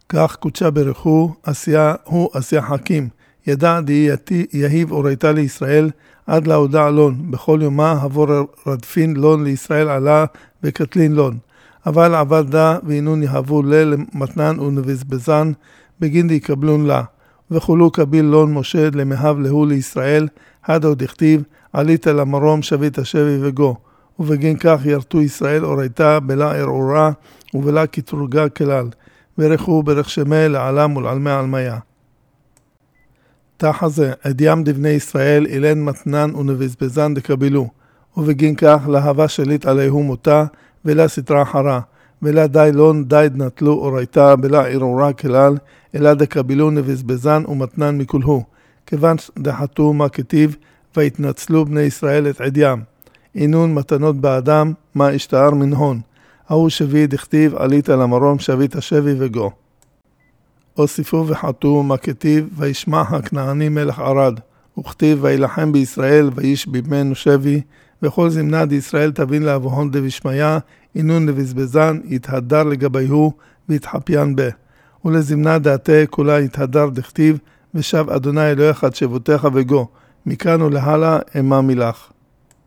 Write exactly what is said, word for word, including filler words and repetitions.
כך קודשה ברכו, עשייה הוא עשייה חכים. ידע די יהיב אורייתה לישראל, עד להודע לון. בכל יומה עבור רדפין לון לישראל עלה וקטלין לון. אבל עבדה ואינון יהבו למתנן ונבזבזן, בגין דיקבלון לה. וכולו קביל לון משה למהב להו לישראל, עד עוד הכתיב, עלית למרום שביט השבי וגו. ובגין כך ירתו ישראל אורייתה בלה ערעורה ובלה כתורגה כלל. ברכו ברך שמה לעלם ולעלמי עלמיה. תחזה עדיים דבני ישראל אילן מתנן ונבזבזן דקבלו. ובגין כך להבה שליט עליהו מותה ולה סתרה חרה. ולה די לון די נטלו אורייתה בלה ערעורה כלל, אלא דקבלו נבזבזן ומתנן מכולהו. כיוון דחתו מה כתיב והתנצלו בני ישראל את עדיים. אינון מתנות באדם מה השתער מנהון. ההוא שבי דכתיב עלית למרום שביט השבי וגו. הוסיפו וחתו מה כתיב וישמע הכנעני מלך ערד. וכתיב וילחם בישראל ויש בימנו שבי. וכל זמנה דישראל תבין לאבוהון דבישמיה, אינון לבזבזן יתהדר לגביהו ויתחפיין בה. ולזמנה דעתה כולה יתהדר דכתיב ושב אדוני אלוהיך עד שבותיך וגו. מכאן ולהלה אמה מלך.